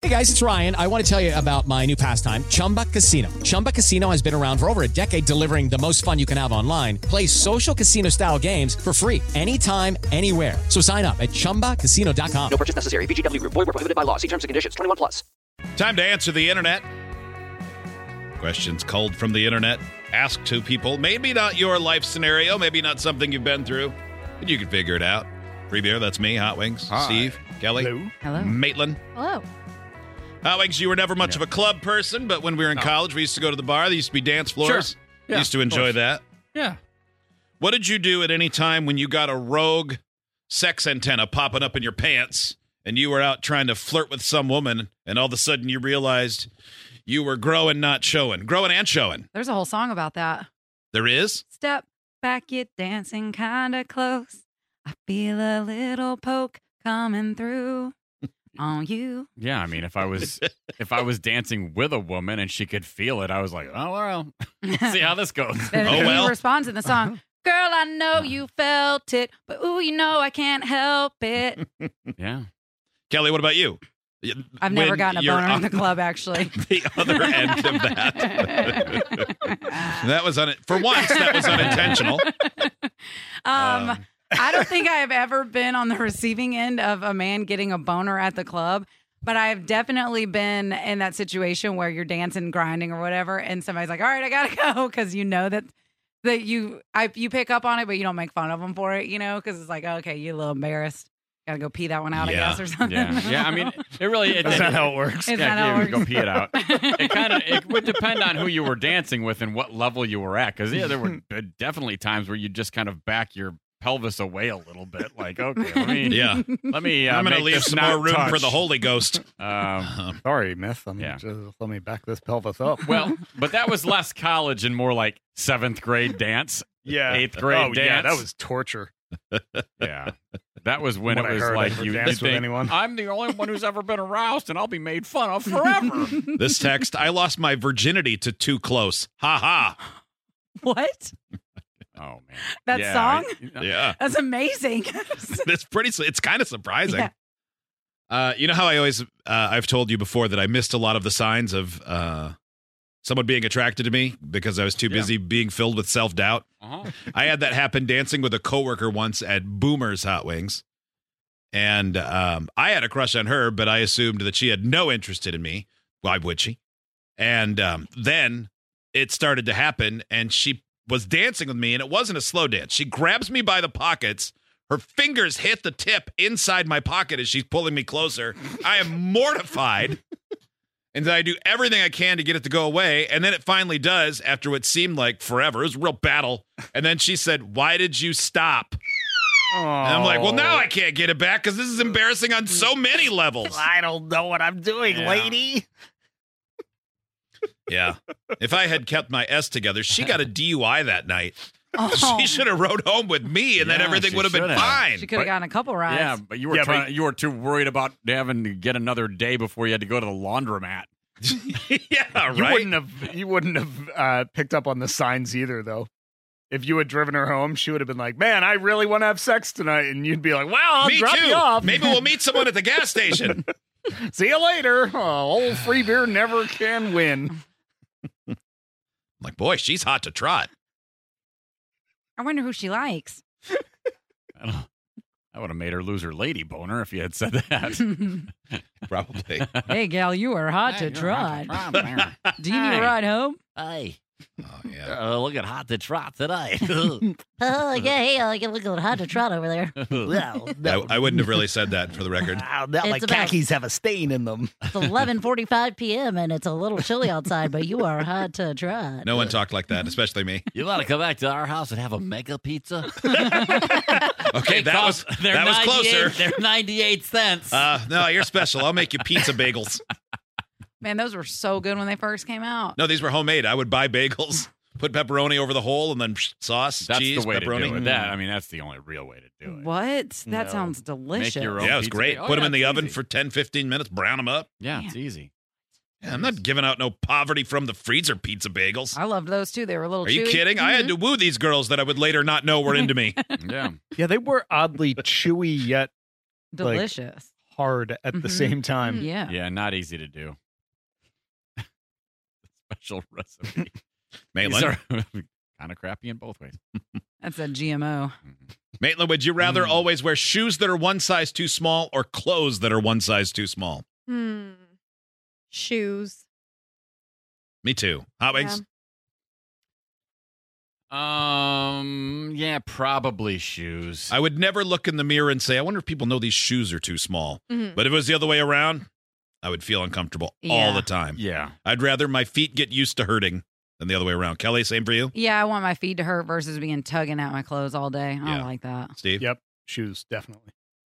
Hey, guys, it's Ryan. I want to tell you about my new pastime, Chumba Casino. Chumba Casino has been around for over a decade, delivering the most fun you can have online. Play social casino-style games for free anytime, anywhere. So sign up at ChumbaCasino.com. No purchase necessary. VGW Group. Void where prohibited by law. See terms and conditions. 21 plus. Time to answer the internet. Questions culled from the internet. Asked to people. Maybe not your life scenario. Maybe not something you've been through. But you can figure it out. Free beer, that's me. Hot Wings. Hi. Steve. Kelly. Hello. Maitland. Hello. Hot Wings, you were never much of a club person, but when we were in college, we used to go to the bar. There used to be dance floors. Sure. Yeah, used to enjoy that. Yeah. What did you do at any time when you got a rogue sex antenna popping up in your pants and you were out trying to flirt with some woman and all of a sudden you realized you were growing, not showing? Growing and showing. There's a whole song about that. There is? Step back, you're dancing kind of close. I feel a little poke coming through on you. Yeah, I mean, if I was dancing with a woman and she could feel it, I was like, oh well, see how this goes. And Oh, well. He responds in the song, girl, I know you felt it, but ooh, you know I can't help it. Yeah. Kelly, what about you? I've never When gotten a you're boner in on the club, actually. The other end of that. That was for once, that was unintentional. I don't think I have ever been on the receiving end of a man getting a boner at the club, but I've definitely been in that situation where you're dancing, grinding, or whatever, and somebody's like, "All right, I gotta go," because you know that you pick up on it, but you don't make fun of them for it, you know, because it's like, okay, you're a little embarrassed. Gotta go pee that one out, Yeah. I guess, or something. Yeah. I mean, it really That's not how it works. It's yeah, not how it go works. pee it out. It would depend on who you were dancing with and what level you were at. Because there were definitely times where you just kind of back your pelvis away a little bit. Like, okay, let me. I'm going to leave some more room for the Holy Ghost. Sorry, Myth. Just let me back this pelvis up. Well, but that was less college and more like 7th grade dance. Yeah. 8th grade dance. Yeah, that was torture. Yeah. That was when What it I was heard, like I never you danced with think, anyone. I'm the only one who's ever been aroused and I'll be made fun of forever. This text, I lost my virginity to Too Close. Ha ha. What? Oh, man. That Yeah, song? Yeah. That's amazing. It's kind of surprising. Yeah. You know how I've told you before that I missed a lot of the signs of someone being attracted to me because I was too busy being filled with self-doubt. Uh-huh. I had that happen dancing with a coworker once at Boomer's Hot Wings. And I had a crush on her, but I assumed that she had no interest in me. Why would she? And then it started to happen, and she was dancing with me, and it wasn't a slow dance. She grabs me by the pockets. Her fingers hit the tip inside my pocket as she's pulling me closer. I am mortified. And I do everything I can to get it to go away. And then it finally does after what seemed like forever. It was a real battle. And then she said, "Why did you stop?" Oh. And I'm like, well, now I can't get it back because this is embarrassing on so many levels. I don't know what I'm doing, lady. Yeah. If I had kept my S together, she got a DUI that night. Oh. She should have rode home with me, and then Yeah, everything she would have been should have. fine. She could have gotten a couple rides. Yeah, but you were you were too worried about having to get another day before you had to go to the laundromat. Yeah, You right? wouldn't have picked up on the signs either, though. If you had driven her home, she would have been like, "Man, I really want to have sex tonight," and you'd be like, "Well, I'll Me drop too. you off. Maybe we'll meet someone at the gas station." See you later. Old free beer never can win. I'm like, boy, she's hot to trot. I wonder who she likes. I would have made her lose her lady boner if you had said that. Probably. Hey, gal, you are hot to trot. Do you need a ride home? Hey, Oh, yeah. look at Hot to Trot today. Oh, yeah, hey, I can look at Hot to Trot over there. well, I wouldn't have really said that for the record. not It's like about- khakis have a stain in them. It's 11:45 p.m. and it's a little chilly outside, but you are hot to trot. No one talked like that, especially me. You want to come back to our house and have a mega pizza? Okay, that was closer. They're 98 cents. No, you're special. I'll make you pizza bagels. Man, those were so good when they first came out. No, these were homemade. I would buy bagels, put pepperoni over the hole, and then sauce, That's cheese, the way pepperoni. to do it. That's the only real way to do it. What? That No. sounds delicious. Make your own Yeah, it was pizza great. bagel. Oh, Put them yeah, in the it's oven easy. for 10, 15 minutes, brown them up. Yeah, Man. it's easy. Yeah, I'm not giving out no poverty from the freezer pizza bagels. I loved those too. They were a little Are you chewy. kidding? I had to woo these girls that I would later not know were into me. Yeah. Yeah, they were oddly chewy yet Delicious. hard at the Mhm. same time. Yeah. Yeah, not easy to do. Special recipe. Maitland, Kind of crappy in both ways. That's a GMO. Maitland, would you rather always wear shoes that are one size too small or clothes that are one size too small? Shoes. Me too. Hot Wings? Yeah, probably shoes. I would never look in the mirror and say, I wonder if people know these shoes are too small. Mhm. But if it was the other way around, I would feel uncomfortable all Yeah. the time. Yeah. I'd rather my feet get used to hurting than the other way around. Kelly, same for you? Yeah, I want my feet to hurt versus being tugging at my clothes all day. I don't Yeah. like that. Steve? Yep, shoes definitely.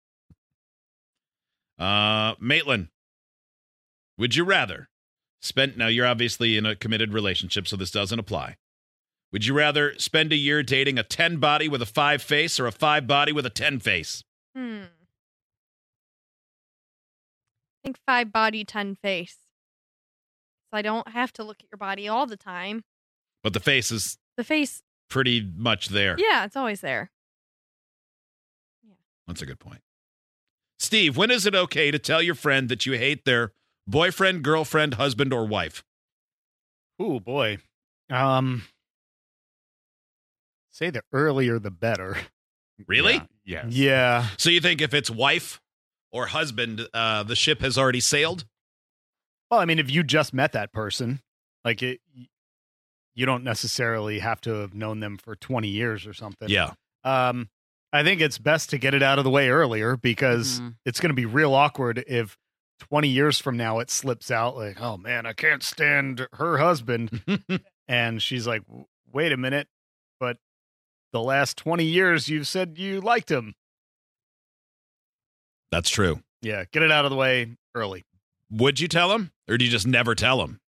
Maitland, would you rather now you're obviously in a committed relationship, so this doesn't apply. Would you rather spend a year dating a 10 body with a 5 face or a 5 body with a 10 face? I think 5 body, 10 face. So I don't have to look at your body all the time. But the face is The face, pretty much there. yeah, it's always there. That's a good point. Steve, when is it okay to tell your friend that you hate their boyfriend, girlfriend, husband, or wife? Oh boy. Say the earlier the better. Really? Yeah. Yes. Yeah. So you think if it's wife or husband, the ship has already sailed? Well, I mean, if you just met that person, like you don't necessarily have to have known them for 20 years or something. Yeah. I think it's best to get it out of the way earlier because it's going to be real awkward if 20 years from now it slips out like, oh man, I can't stand her husband. And she's like, wait a minute, but the last 20 years you've said you liked him. That's true. Yeah, get it out of the way early. Would you tell him, or do you just never tell him?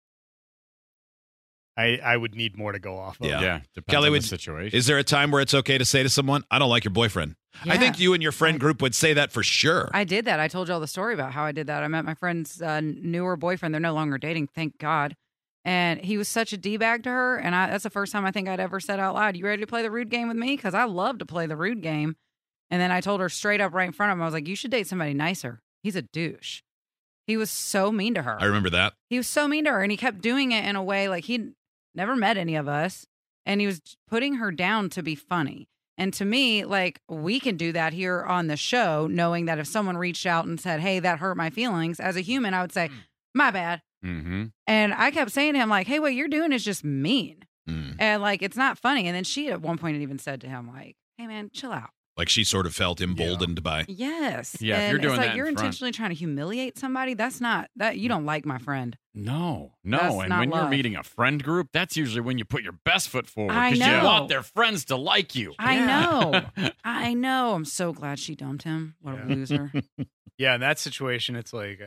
I would need more to go off of. Yeah. Yeah. Depends Kelly, on the would- situation. Is there a time where it's okay to say to someone, I don't like your boyfriend? I Yeah. think you and your friend group would say that for sure. I did that. I told you all the story about how I did that. I met my friend's newer boyfriend. They're no longer dating, thank God. And he was such a D-bag to her. And that's the first time I think I'd ever said out loud, you ready to play the rude game with me? Because I love to play the rude game. And then I told her straight up right in front of him, I was like, you should date somebody nicer. He's a douche. He was so mean to her. I remember that. He was so mean to her. And he kept doing it in a way like he'd never met any of us. And he was putting her down to be funny. And to me, like, we can do that here on the show, knowing that if someone reached out and said, hey, that hurt my feelings, as a human, I would say, my bad. Mm-hmm. And I kept saying to him, like, hey, what you're doing is just mean. Mm. And, like, it's not funny. And then she at one point had even said to him, like, hey, man, chill out. Like she sort of felt emboldened by. Yes. Yeah, if And you're doing it's like that in you're front. intentionally trying to humiliate somebody. That's not, that you don't like my friend. No. That's And not when you're love. meeting a friend group, that's usually when you put your best foot forward. I Because you know. want their friends to like you. I know. I know. I'm so glad she dumped him. What a loser. Yeah, in that situation, it's like,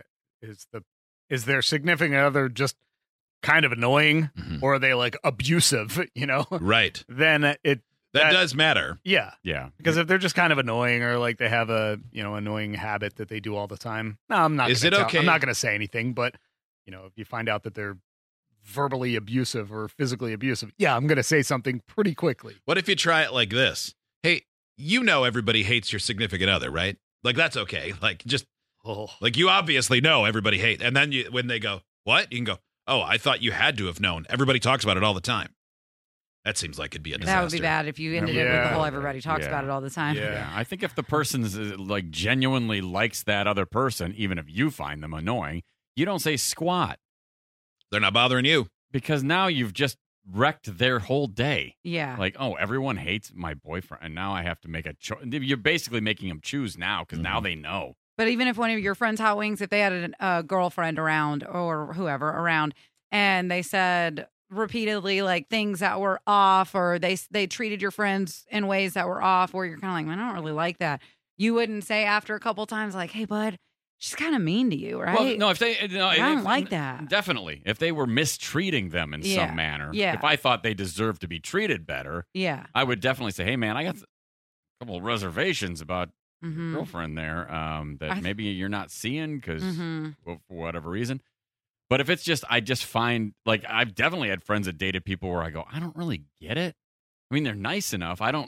is their significant other just kind of annoying, Mhm. or are they like abusive? You know, Right. then That does matter. yeah. Yeah. Because if they're just kind of annoying, or like they have a annoying habit that they do all the time, no, I'm not. Is gonna it tell- okay- I'm not going to say anything, but if you find out that they're verbally abusive or physically abusive, yeah, I'm going to say something pretty quickly. What if you try it like this? Hey, everybody hates your significant other, right? Like that's okay. Like just like you obviously know everybody hates. And then when they go, what? You can go, oh, I thought you had to have known. Everybody talks about it all the time. That seems like it'd be a disaster. That would be bad if you ended it with the Yeah. whole everybody talks Yeah. about it all the time. Yeah. I think if the person's like genuinely likes that other person, even if you find them annoying, you don't say squat They're not bothering you. because now you've just wrecked their whole day. Yeah. Like, oh, everyone hates my boyfriend, and now I have to make a choice. You're basically making them choose now because now they know. But even if one of your friends, Hot Wings, if they had a girlfriend around or whoever around, and they said repeatedly like things that were off, or they treated your friends in ways that were off, where you're kind of like, I don't really like that. You wouldn't say after a couple times like, hey, bud, she's kind of mean to you, right? Well, no, if they, no, I don't if- like that. Definitely, if they were mistreating them in Yeah. some manner, Yeah. if I thought they deserved to be treated better, Yeah. I would definitely say, hey, man, I got a couple of reservations about Mm-hmm. girlfriend there that I- maybe you're not seeing because Mm-hmm. for whatever reason. But if it's just, I just find like I've definitely had friends that dated people where I go, I don't really get it. I mean, they're nice enough. I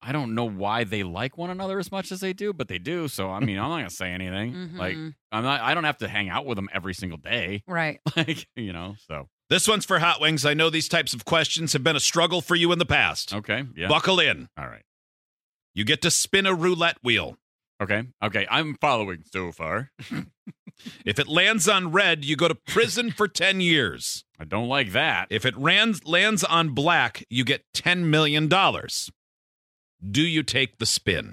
I don't know why they like one another as much as they do, but they do. So I mean, I'm not gonna say anything. Mhm. Like I don't have to hang out with them every single day. Right. Like, you know, so This one's for Hot Wings. I know these types of questions have been a struggle for you in the past. okay, yeah. Buckle in. All right. You get to spin a roulette wheel. Okay. I'm following so far. If it lands on red, you go to prison for 10 years. I don't like that. If it lands on black, you get $10 million. Do you take the spin?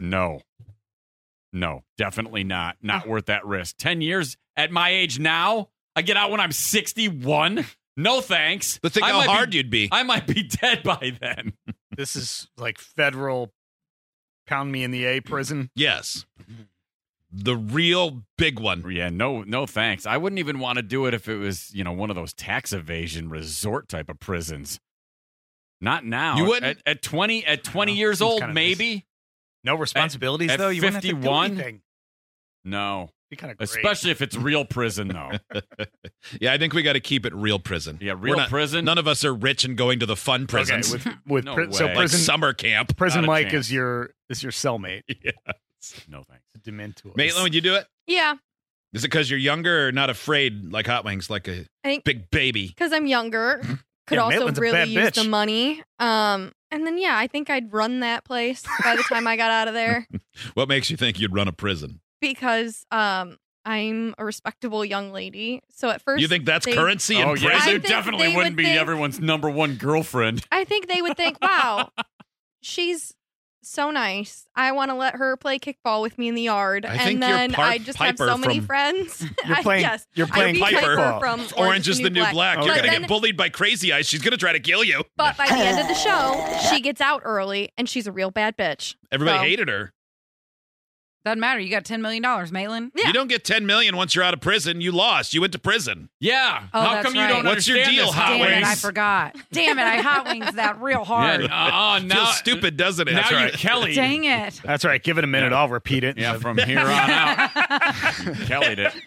No, definitely not. Not worth that risk. 10 years at my age now? I get out when I'm 61? No thanks. But think how hard you'd be. I might be dead by then. This is like federal pound me in the A prison. Yes. The real big one. Yeah, no thanks. I wouldn't even want to do it if it was, one of those tax evasion resort type of prisons. Not now. You wouldn't? At 20 years old, kinda maybe? No responsibilities, At though? You wouldn't have to do 51? anything. No. Be kind of great. Especially if it's real prison, though. Yeah, I think we got to keep it real prison. Yeah, We're real not- prison. None of us are rich and going to the fun prisons. Okay, with No so way. like prison summer camp. prison Not a Mike chance. is your cellmate. Yeah. No thanks. Dementor. Maitland, would you do it? Yeah, Is it because you're younger or not afraid like Hot Wings, like a I think big baby? because I'm younger, could Yeah, also Maitland's a really bad use bitch. the money. And then I think I'd run that place by the time I got out of there What makes you think you'd run a prison? because I'm a respectable young lady. So at first, You think that's they- currency in Oh, yeah, prison? I you think definitely they wouldn't would be think- everyone's number one girlfriend. I think they would think, "Wow, she's so nice. I want to let her play kickball with me in the yard." I think and you're then I just have Piper so many from- friends. You're playing- yes, you're I'd playing be Piper from Orange is the New Black. You're But going to then- get bullied by Crazy Eyes. She's going to try to kill you. But by the end of the show, she gets out early, and she's a real bad bitch. Everybody So- hated her. Doesn't matter. You got $10 million, Maitland. Yeah. You don't get $10 million once you're out of prison. You lost. You went to prison. Yeah. Oh, How that's come you right. don't What's your understand deal, this, Hot Damn Wings? it, I forgot. Damn it, I hot wings that real hard. Yeah, now, Feels stupid, doesn't it? Now That's you right. Kelly. Dang it. That's right. Give it a minute. I'll repeat it. Yeah, from here on out. Kelly'd it.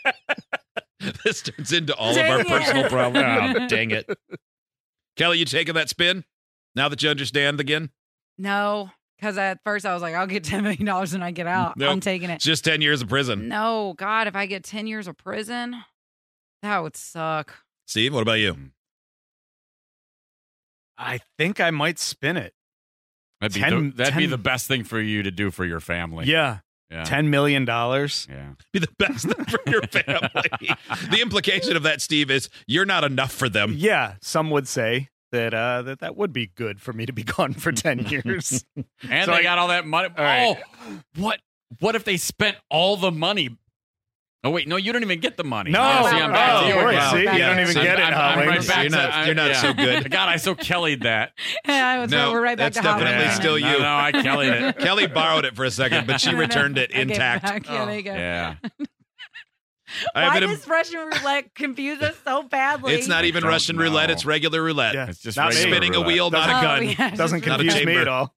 This turns into all Dang of our it. personal problems. Oh, dang it. Kelly, you taking that spin? Now that you understand again? No, because at first I was like, I'll get $10 million and I get out. Nope. I'm taking it. It's just 10 years of prison. No, God, if I get 10 years of prison, that would suck. Steve, what about you? I think I might spin it. That'd be, 10 that'd be 10 the best thing for you to do for your family. Yeah. Yeah. $10 million. Yeah. Be the best thing for your family. The implication of that, Steve, is you're not enough for them. Yeah. Some would say that that would be good for me to be gone for 10 years. And So they I- got all that money. All right. Oh, what if they spent all the money? Oh, wait, no, you don't even get the money. No. Yeah, see, I'm back to you boy, again. see, you Yeah. don't even So get it, I'm Hot right Wings. back You're not so good. God, I so Kelly'd that. Yeah, No, we're right back that's to hot definitely wings. still you. No, I Kelly'd it. Kelly borrowed it for a second, but she returned it I gave intact. back. Yeah, there you go. Yeah. I have Why an- does Russian roulette confuse us so badly? It's not even don't Russian know. roulette. It's regular roulette. Yeah. It's just Not me. regular Spinning a roulette. wheel, not a Oh, gun. yeah, Doesn't just- Not a confuse me chamber. at all.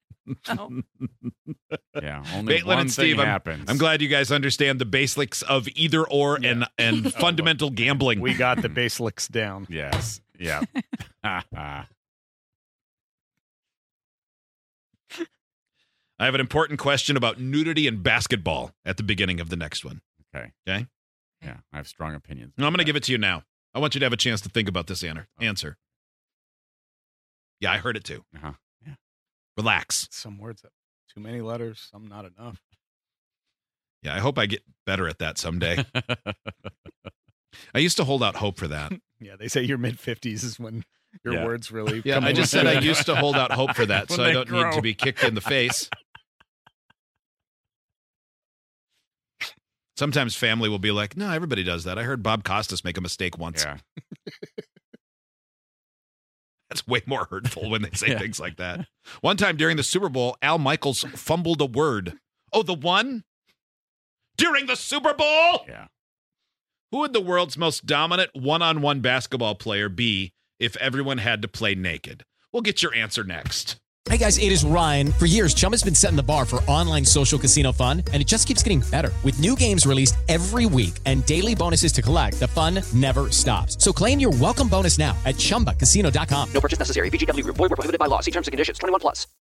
Yeah, only Maitland one and thing Steve, happens. I'm glad you guys understand the basics of either or and fundamental gambling. We got the basics down. Yes. Yeah. I have an important question about nudity and basketball at the beginning of the next one. Okay. Okay? Yeah, I have strong opinions. No, I'm going to give it to you now. I want you to have a chance to think about this answer. Yeah, I heard it too. Uh-huh. Yeah. Relax. Some words have too many letters, some not enough. Yeah, I hope I get better at that someday. I used to hold out hope for that. Yeah, they say your mid-50s is when your Yeah. words really Yeah, come I just said I used to hold out hope for that, When so I they don't need grow. to be kicked in the face. Sometimes family will be like, no, everybody does that. I heard Bob Costas make a mistake once. Yeah. That's way more hurtful when they say Yeah. things like that. One time during the Super Bowl, Al Michaels fumbled a word. Oh, the one? During the Super Bowl? Yeah. Who would the world's most dominant one-on-one basketball player be if everyone had to play naked? We'll get your answer next. Hey guys, it is Ryan. For years, Chum has been setting the bar for online social casino fun, and it just keeps getting better. With new games released every week and daily bonuses to collect, the fun never stops. So claim your welcome bonus now at ChumbaCasino.com. No purchase necessary. VGW Group. Void where prohibited by law. See terms and conditions. 21 plus.